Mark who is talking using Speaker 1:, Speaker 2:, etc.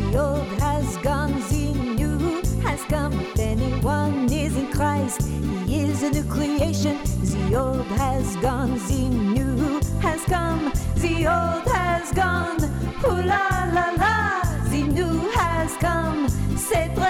Speaker 1: The old has gone, the new has come. If anyone is in Christ, he is a new creation. The old has gone, the new has come. The old has gone, ooh la la la. The new has come. C'est